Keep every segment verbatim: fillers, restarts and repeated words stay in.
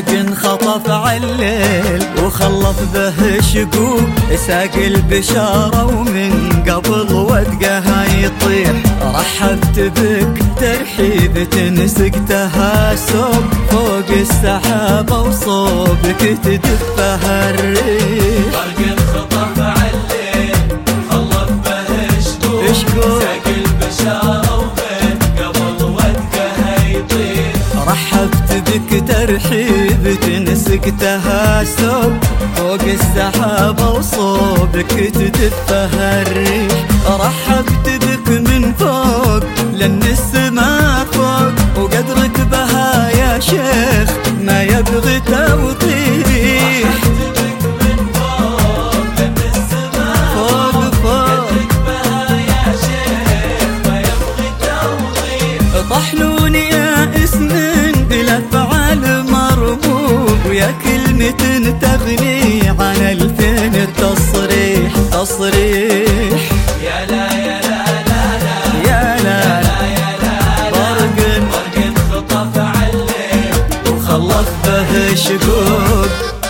برق خطف عليل وخلط به شقوق، ساق البشارة ومن قبل ودقها يطيح. رحبت بك ترحيبة سقتها سوق، فوق السحابة وصوبك تدفها الريح. برق خطف عليل خلط به شقوق، ساق البشارة ومن قبل ودقها يطيح. رحبت بك ترحيبة سقتها سوق، فوق السحابة وصوبك تدفها الريح. رحبت بك من فوق لأن السما فوق، وقدرك بها يا شيخ ما يبغي توضيح. رحبت بك من فوق لأن السما فوق فوق قدرك بها يا شيخ ما يبغي توضيح. طحنوني يا اسم بالافعال مرموق، ويا كلمة تغني عن الفين التصريح. تصريح يا لا يا لا لا لا يا لا يا لا برق برق خطف عليل وخلط به شقوق.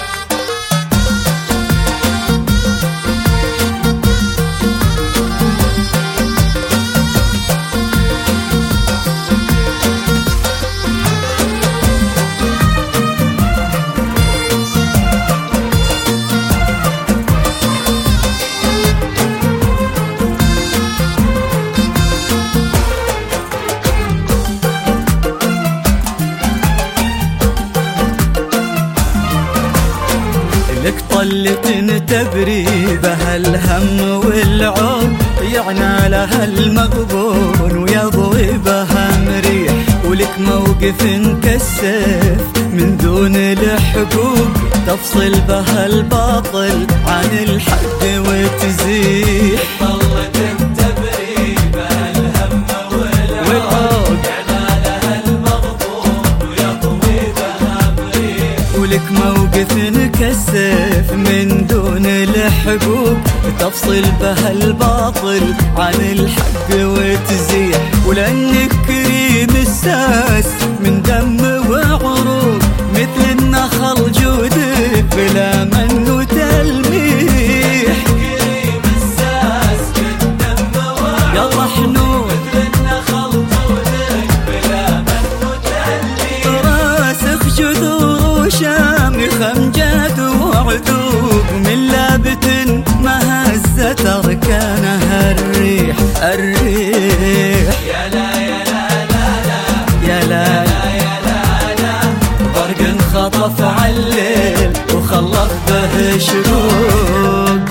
لك طلة تبري بها الهم والعون، يعنى لها المغبون ويضوي بها مريح. ولك موقف كالسيف من دون الحقوق، تفصل بها الباطل عن الحق وتزيح. طلة تبري بها الهم والعون، يعنى لها المغبون ويضوي بها مريح. ولك موقف كالسيف من دون الحقوق، تفصل بها الباطل عن الحق وتزيح. ولأنك كريم الساس من دم وعروق، مثل النخل جودك بلا من وتلميح. كريم الساس من دم وعروق، يا طحنون مثل النخل جودك بلا من وتلميح. راسخ جذور وشامخ أمجاد وعذوب، من لابت ما هزت أركانها الريح. الريح يا لا يا لا لا لا يا لا يا لا لا برق خطف عليل وخلط به شقوق.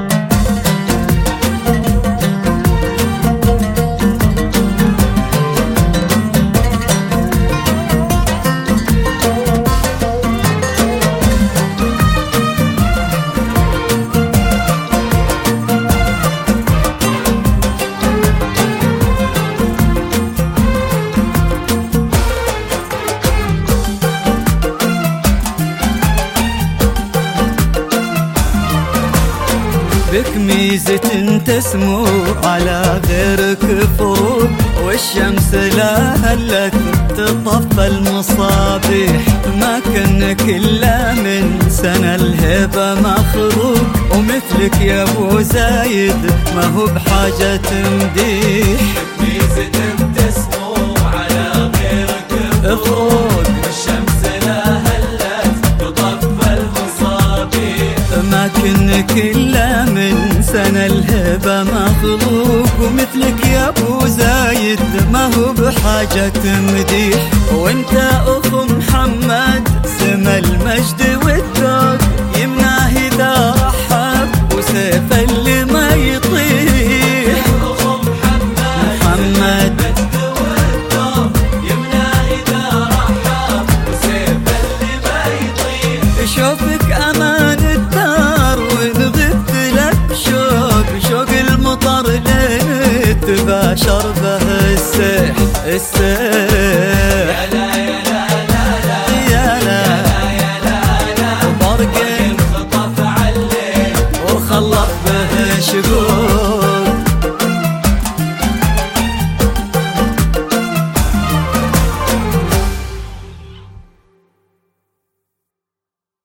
بك ميزة تسمو على غيرك فروق، والشمس لا هلت تطفى المصابيح. ما كنك إلا من سنة الهبة مخلوق، ومثلك يا أبو زايد ما هو بحاجة تمديح. ميزة تسمو على غيرك فروق، والشمس لا هلت تطفى المصابيح. ما كنك إلا من سنة الهبة مخلوق، ومثلك يا أبو زايد ما هو بحاجة مديح. وانت أخو محمد سما المجد والذوق، يمناه إذا رحب وسيف اللي ما يطيح. أخو محمد محمد مجد والذوق، يمناه إذا رحب وسيف اللي ما يطيح. شوفك أمان الدار ونغث لك شوق، شوق المطر لين تباشر به السيح. السيح